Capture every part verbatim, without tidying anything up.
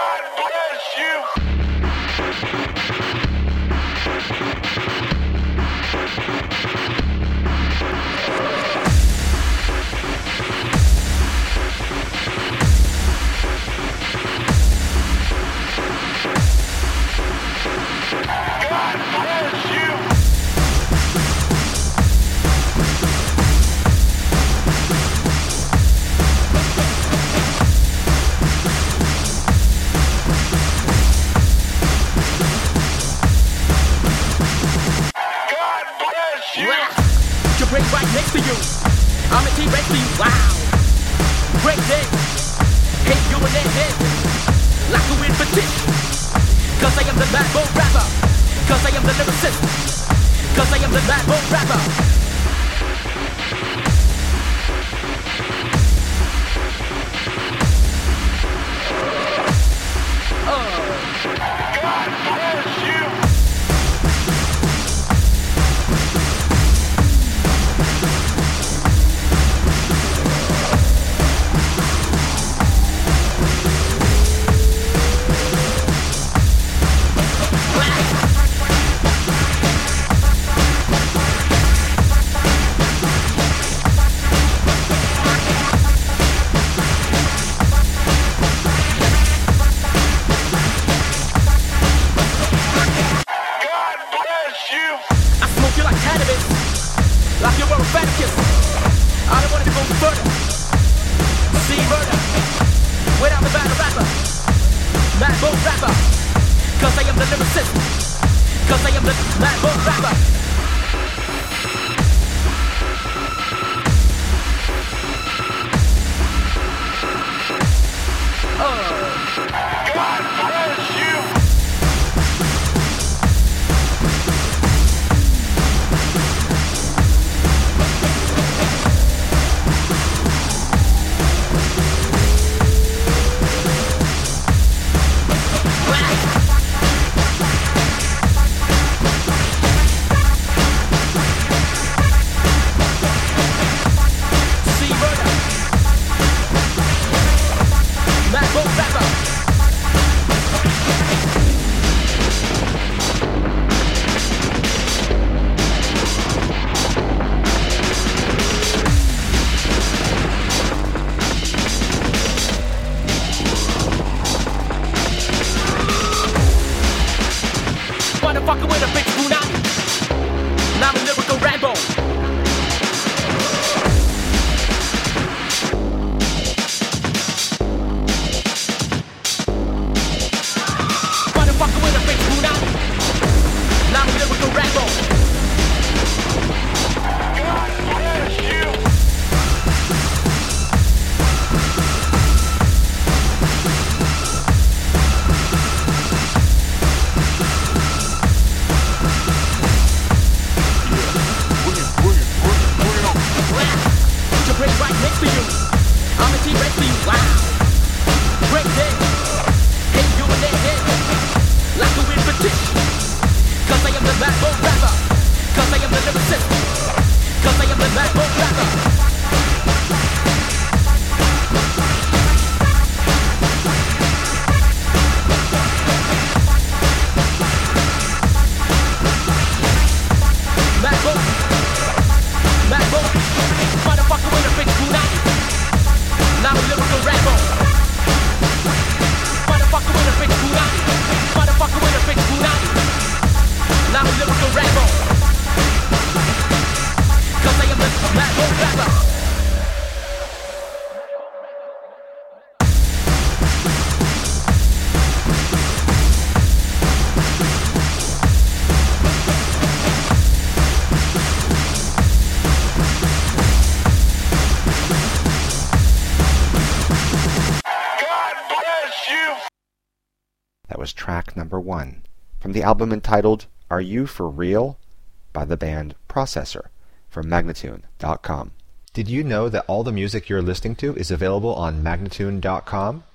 Number one, from the album entitled Are You For Real? By the band Processor from Magnatune dot com. Did you know that all the music you're listening to is available on Magnatune dot com?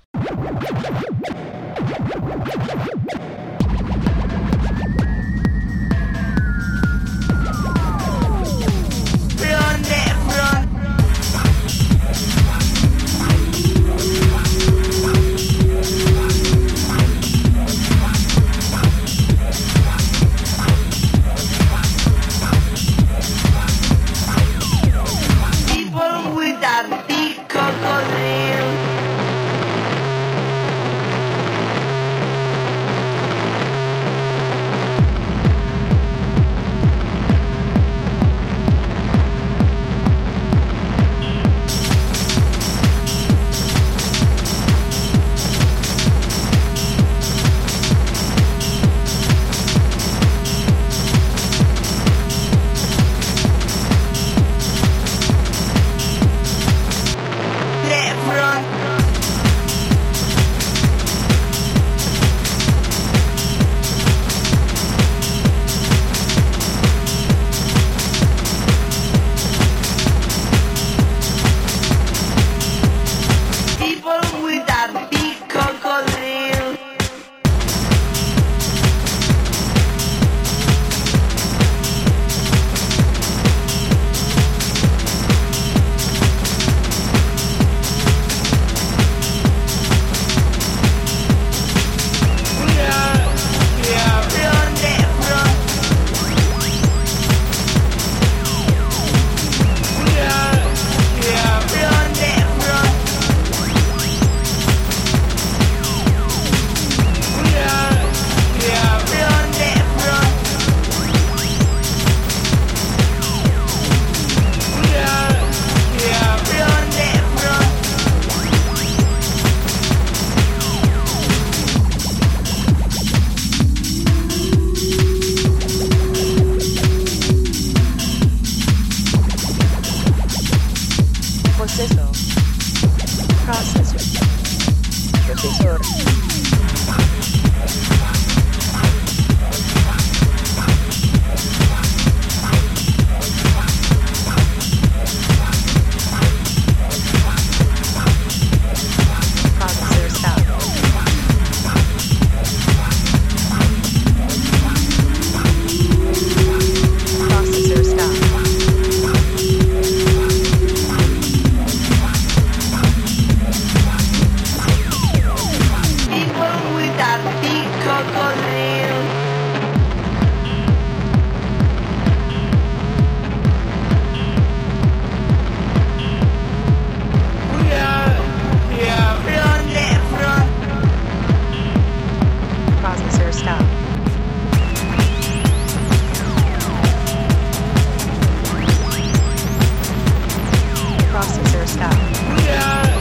Proceso. Processor. Procesor. Processor stop. Processor stop. Processor stop. Processor stop.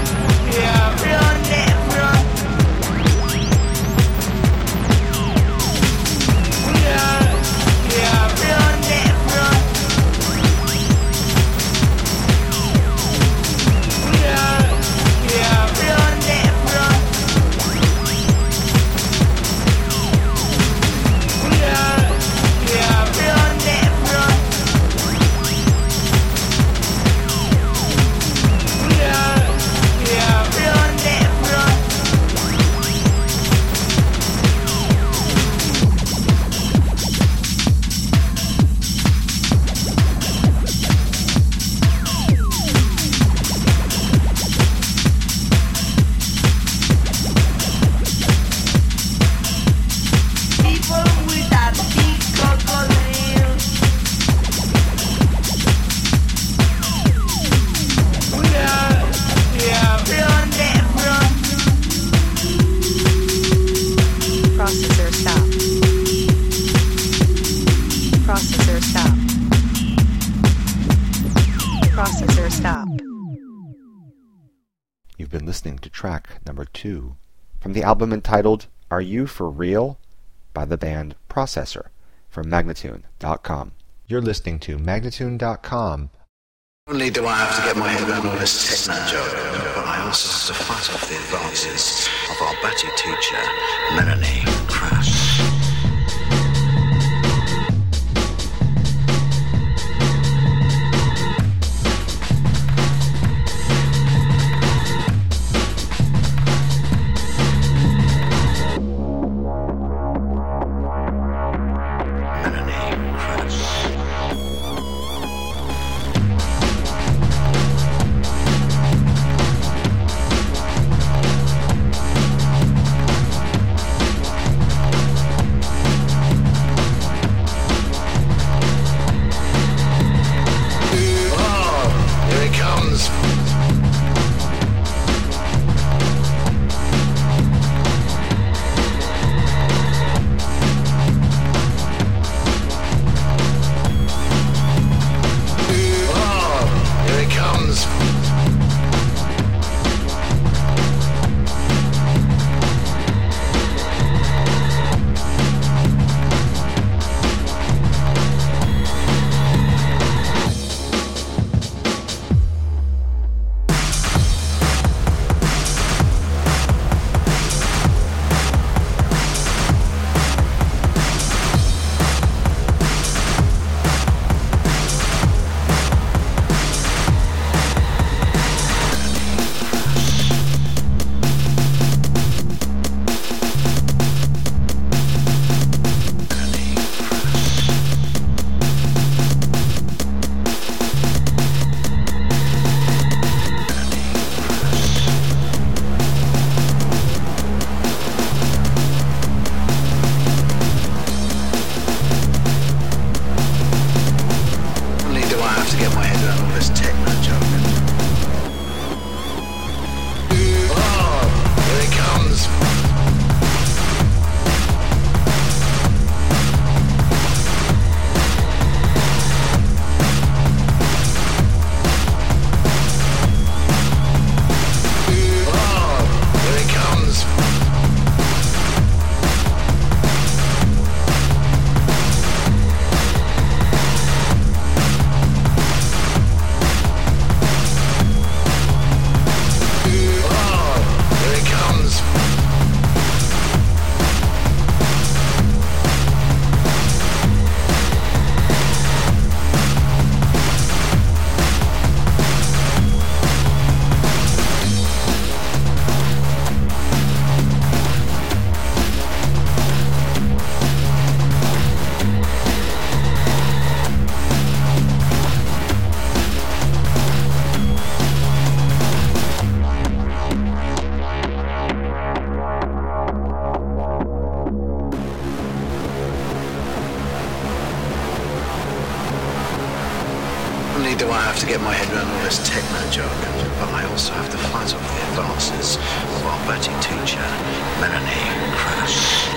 Processor stop. Processor stop. Processor stop. You've been listening to track number two from the album entitled Are You For Real? By the band Processor from Magnatune dot com. You're listening to Magnatune dot com. Not only do I have to get my head around all this techno joke, but I also have to fight off the advances of our batty teacher, Melanie Crash. Melanie Crash. get my head around all this techno jargon, but I also have to fight off the advances of our batty teacher, Melanie Crash.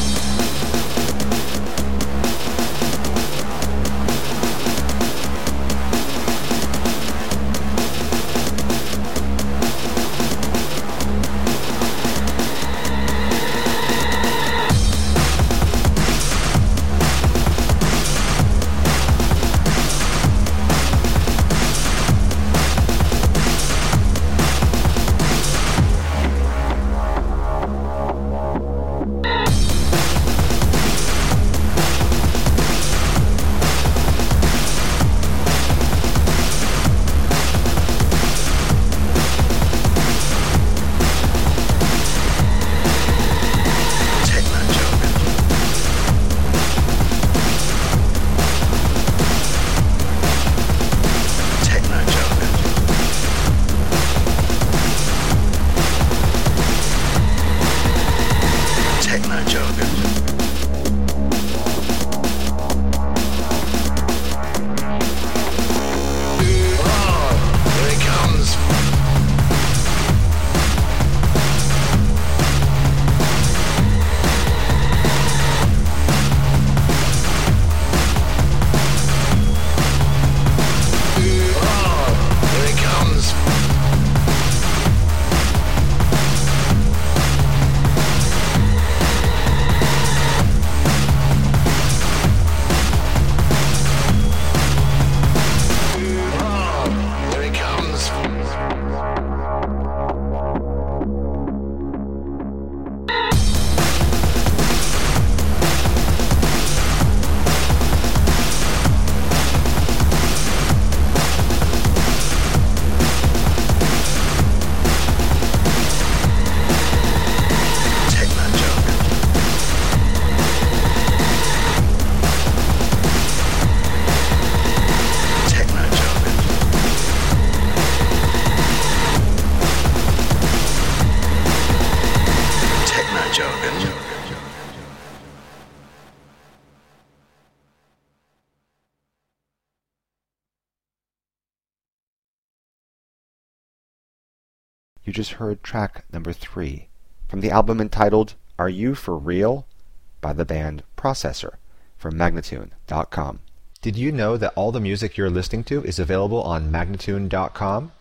You just heard track number three from the album entitled Are You For Real? By the band Processor from Magnatune dot com. Did you know that all the music you're listening to is available on Magnatune dot com?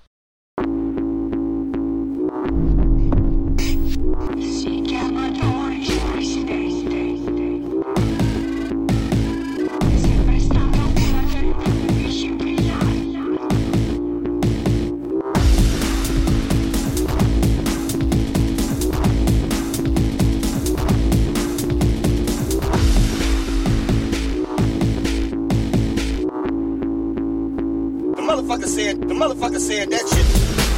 Motherfucker said, the motherfucker said that shit.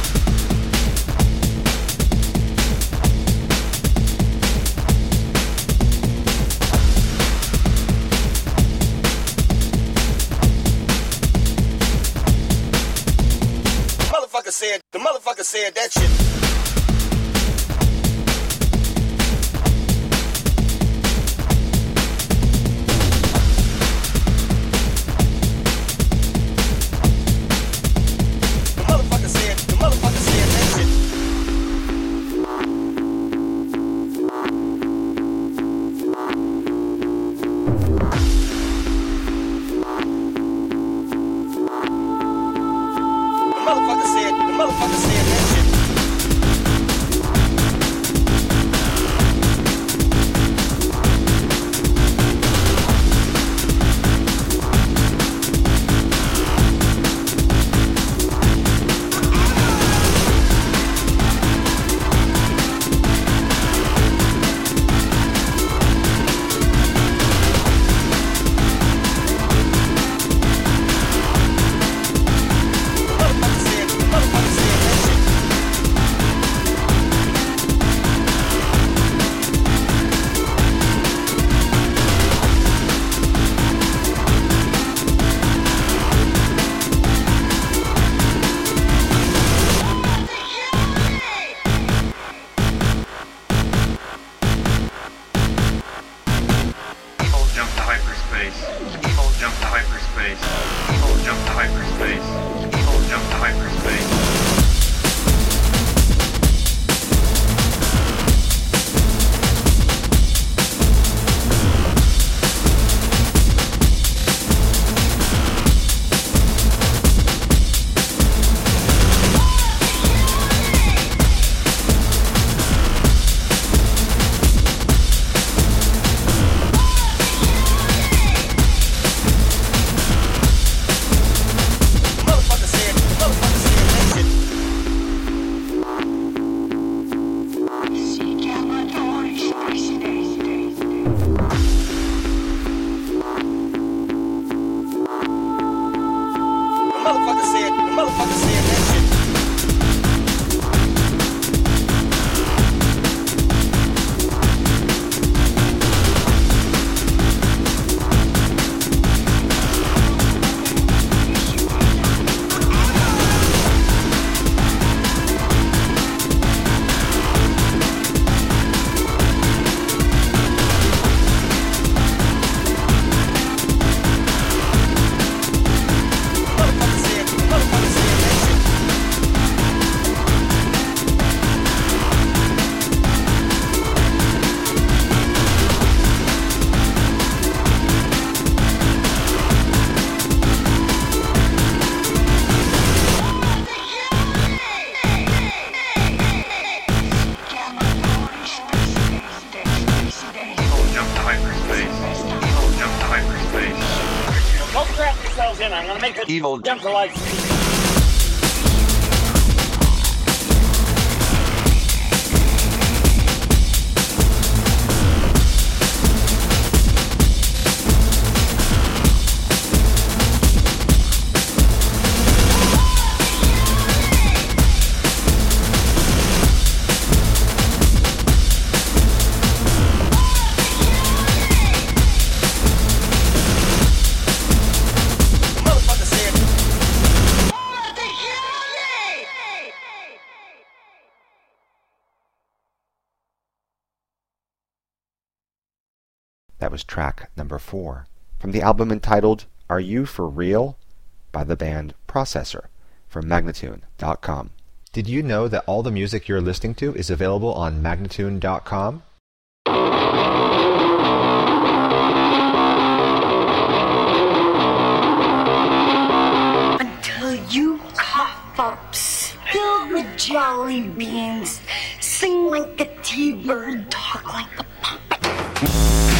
The motherfucker said, the motherfucker said that shit. Motherfucker said, the motherfucker said that shit. Motherfucker said, the motherfucker said that shit. evil. Jump to life. Motherfucker said. That was track number four from the album entitled Are You For Real? By the band Processor from Magnatune dot com. Did you know that all the music you're listening to is available on Magnatune dot com? Until you cough up, spill the jelly beans, sing like a T-bird, talk like a puppet.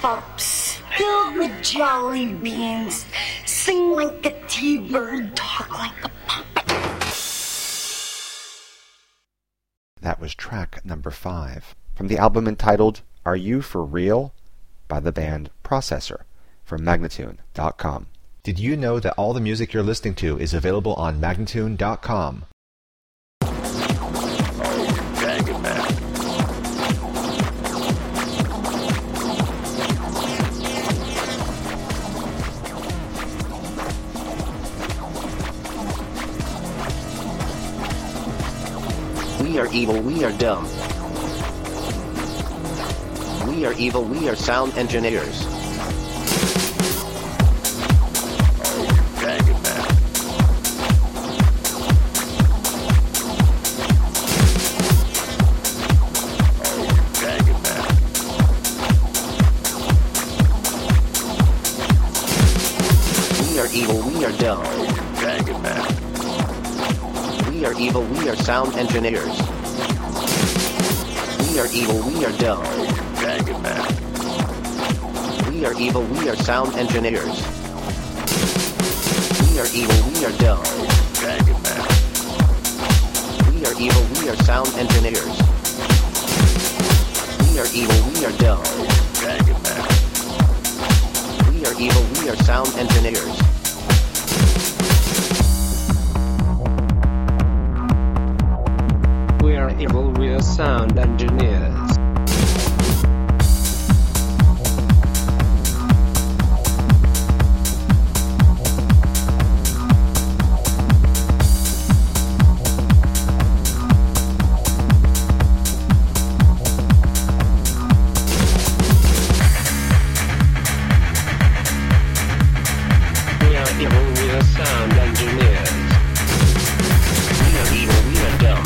ups, build with jelly beans, sing like a T-bird, talk like a puppet. That was track number five from the album entitled Are You For Real? By the band Processor from Magnatune dot com. Did you know that all the music you're listening to is available on Magnatune dot com? We are evil, we are dumb. We are evil, we are sound engineers. We are evil, we are dumb. We are evil, we are sound engineers. We are evil, we are dumb. We are evil, we are sound engineers. We are evil, we are dumb. We are evil, we are sound engineers. We are evil, we are dumb. We are evil, we are sound engineers. We are evil, we are sound engineers. We are evil, we are sound engineers. We are evil, we are dumb.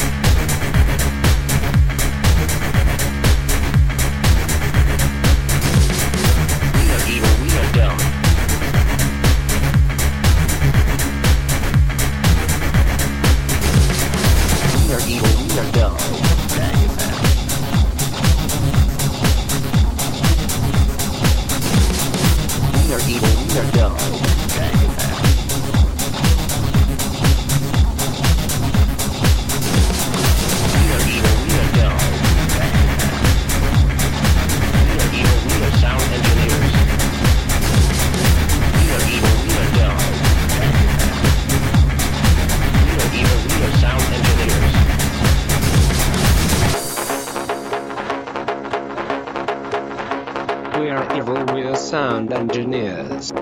Sound engineers.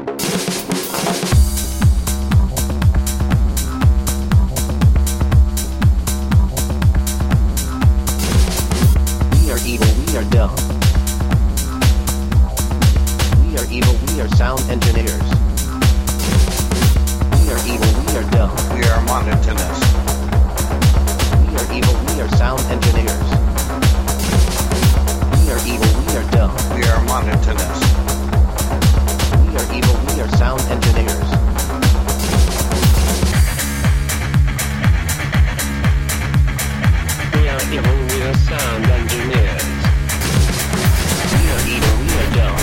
We are evil, we are dumb. We are evil, we are sound engineers. We are evil, we are dumb. We are monotonous. We are evil, we are sound engineers. We are evil, we are dumb. We are monotonous. We are evil, we are sound engineers. We are evil, we are sound engineers. We are evil, we are dumb.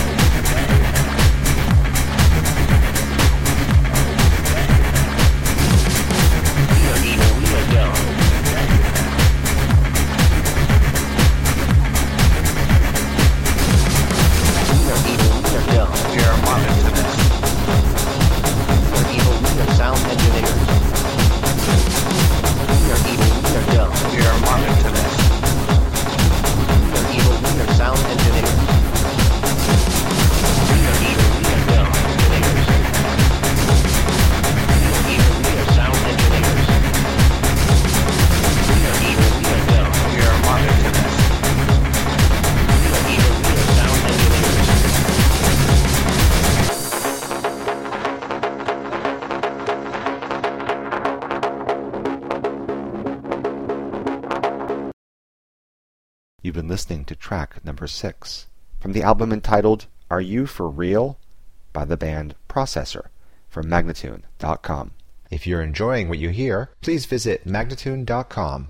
We are evil, we are dumb. We are evil, we are dumb. We are monotonous. We are evil, we are sound engineers. We are evil, we are dumb. We are monotonous. We are evil, we are sound engineers. We are evil, we are dumb engineers. We are evil, we are sound engineers. We are evil, we are dumb. We are monotonous. We are evil, we are sound engineers. You've been listening to track number six from the album entitled Are You For Real? By the band Processor from Magnatune dot com. If you're enjoying what you hear, please visit Magnatune dot com.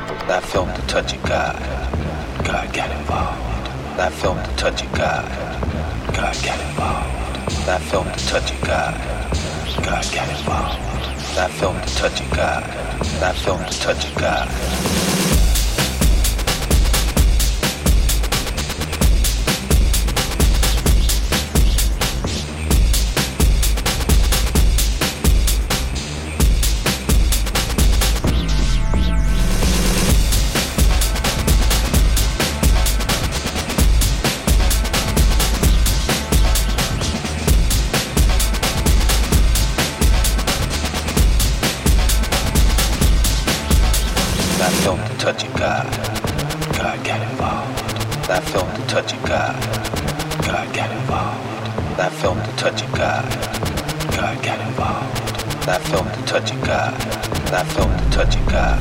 That felt the touch of God. God got involved. That felt the touch of God. God got involved. That felt the touch of God. God got involved. That felt the touch of God. That felt the touch of God. Touch of God, God got involved. That felt the touch of God, God got involved. That felt the touch of God, God got involved. That felt the touch of God, that felt the touch of God.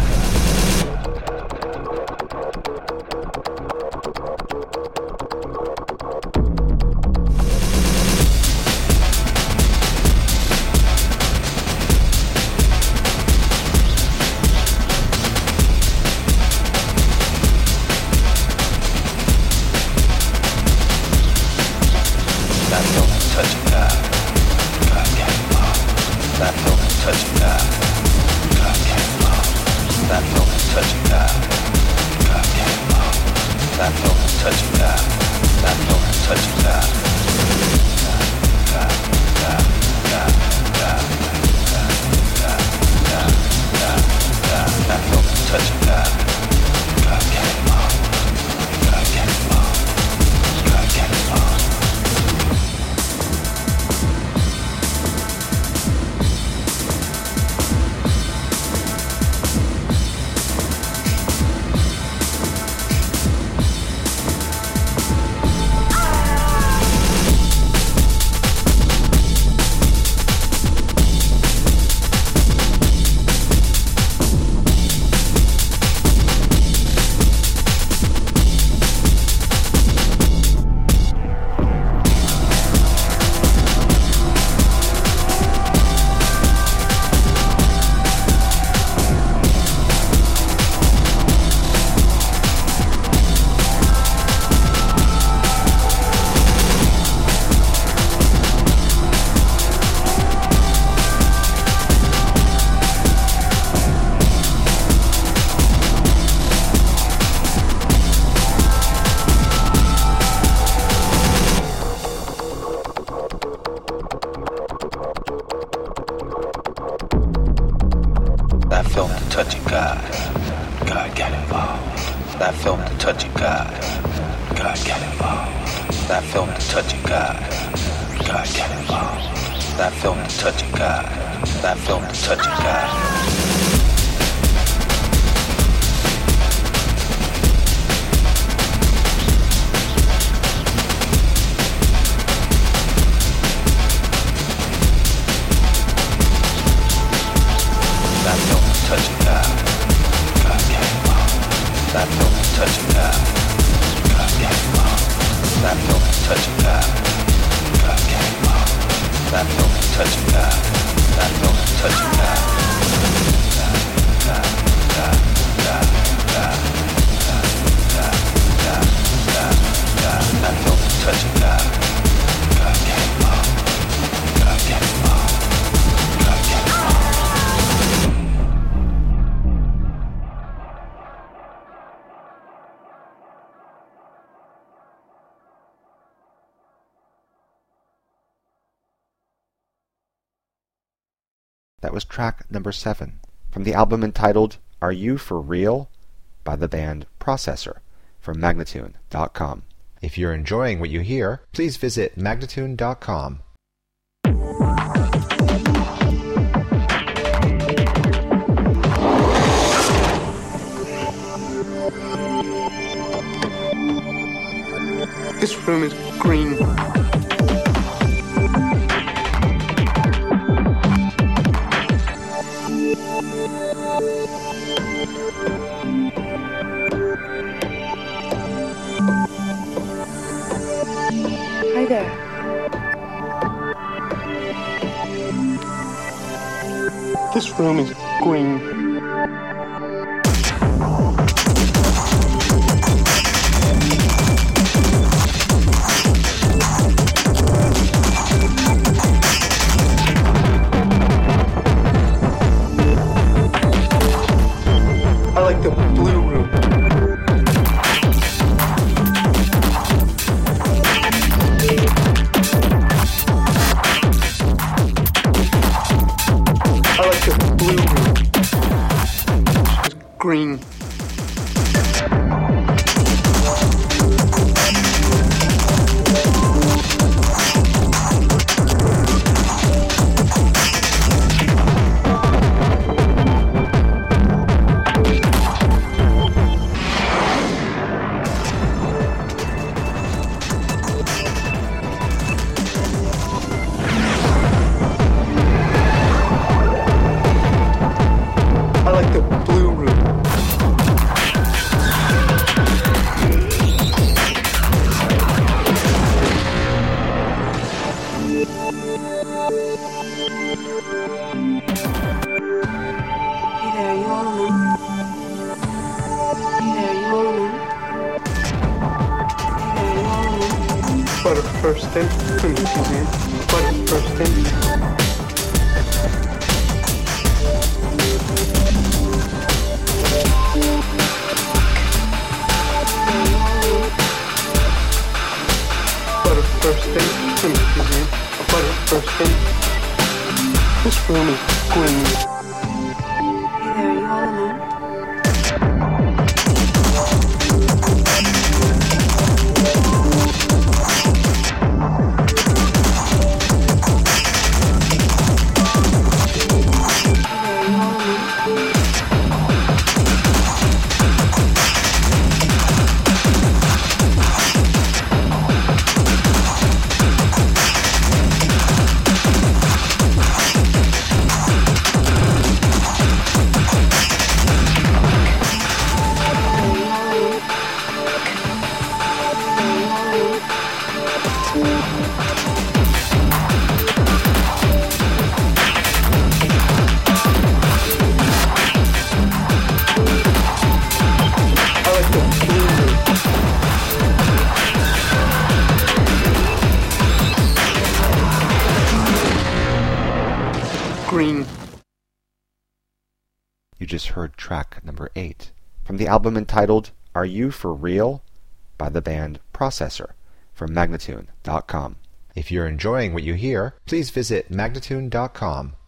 That was track number seven from the album entitled Are You For Real? By the band Processor from Magnatune dot com. If you're enjoying what you hear, please visit Magnatune dot com. This room is green. Hi there. This room is green. Green. I like the blue room. Hey there, you all alone? Hey there, you all alone? Hey there, you all alone? But at first then, excuse me. But at first then. But at first then, excuse me. But at first then. This room is green. Hey there, you all alone? Hey there, you all alone? I like the blue room. Green. You just heard track number eight from the album entitled Are You For Real? By the band Processor from Magnatune dot com. If you're enjoying what you hear, please visit Magnatune dot com